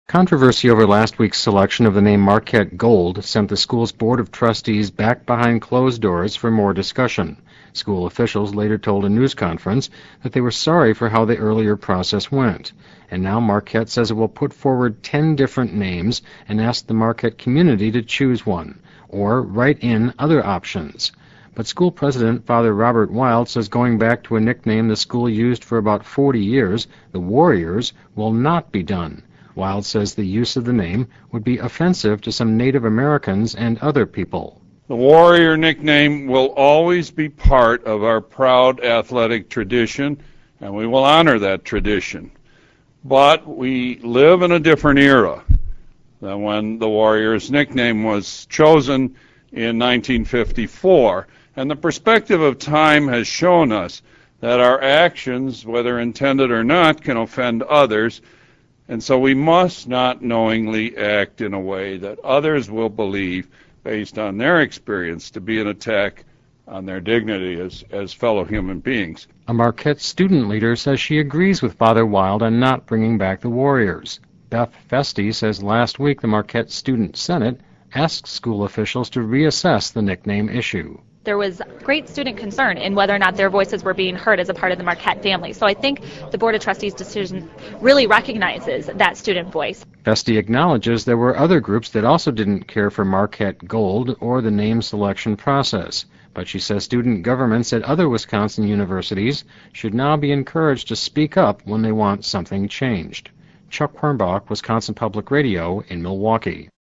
Controversy over last week's selection of the name Marquette Gold sent the school's Board of Trustees back behind closed doors for more discussion. School officials later told a news conference that they were sorry for how the earlier process went. And now Marquette says it will put forward 10 different names and ask the Marquette community to choose one, or write in other options. But school president Father Robert Wild says going back to a nickname the school used for about 40 years, the Warriors, will not be done. Wild says the use of the name would be offensive to some Native Americans and other people. The Warrior nickname will always be part of our proud athletic tradition, and we will honor that tradition. But we live in a different era than when the Warriors nickname was chosen in 1954, and the perspective of time has shown us that our actions, whether intended or not, can offend others. And so we must not knowingly act in a way that others will believe, based on their experience, to be an attack on their dignity as fellow human beings. A Marquette student leader says she agrees with Father Wild on not bringing back the Warriors. Beth Feste says last week the Marquette Student Senate asked school officials to reassess the nickname issue. There was great student concern in whether or not their voices were being heard as a part of the Marquette family. So I think the Board of Trustees' decision really recognizes that student voice. Feste acknowledges there were other groups that also didn't care for Marquette Gold or the name selection process. But she says student governments at other Wisconsin universities should now be encouraged to speak up when they want something changed. Chuck Hornbach, Wisconsin Public Radio in Milwaukee.